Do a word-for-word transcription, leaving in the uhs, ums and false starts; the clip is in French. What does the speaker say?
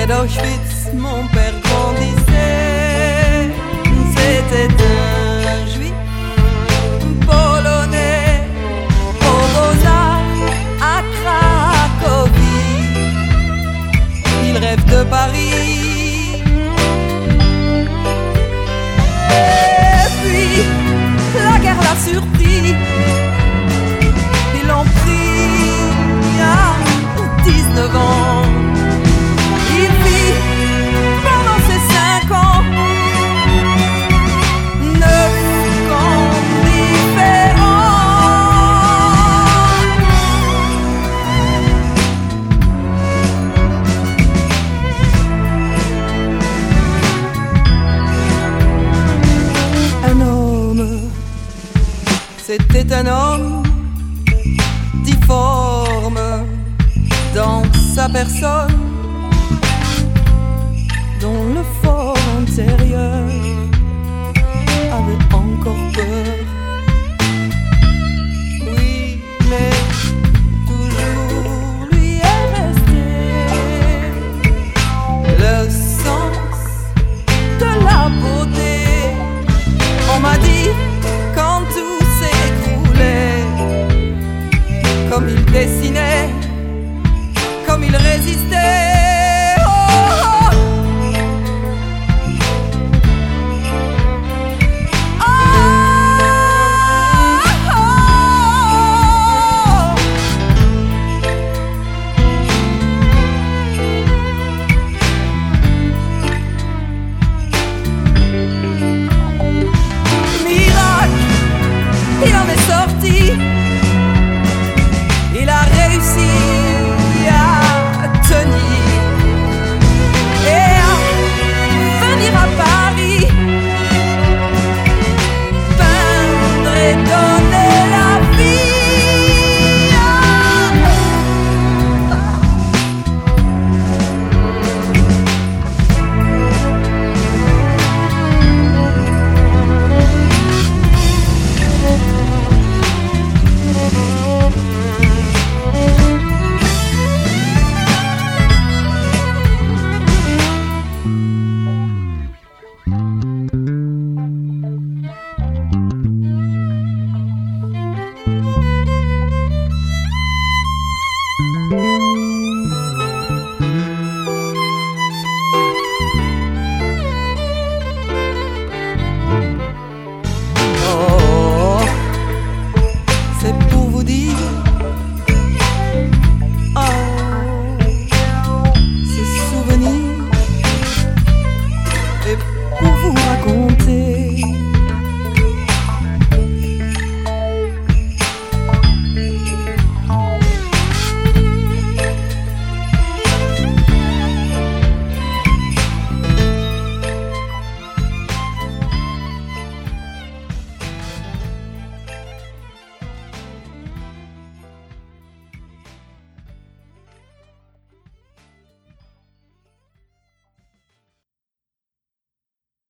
d'Auschwitz, mon père grandissait. C'était un juif polonais au Beaux-Arts à Cracovie. Il rêve de Paris. Et puis la guerre l'a surpris. Ils l'ont pris à dix-neuf ans. Il vit pendant ces cinq ans neuf camps différents. Un homme, c'était un homme difforme dans sa personne.